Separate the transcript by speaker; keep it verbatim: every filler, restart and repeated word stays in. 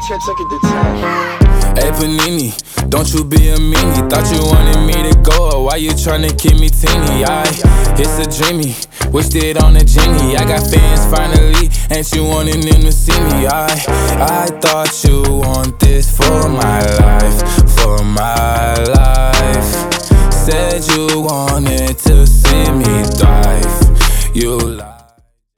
Speaker 1: ten, take it to ten.
Speaker 2: Hey Panini, don't you be a meanie. Thought you wanted me to go, or why you tryna keep me teeny? I, it's a dreamy, wished it on a genie. I got fans finally, ain't you wanting them to see me? I, I thought you want this for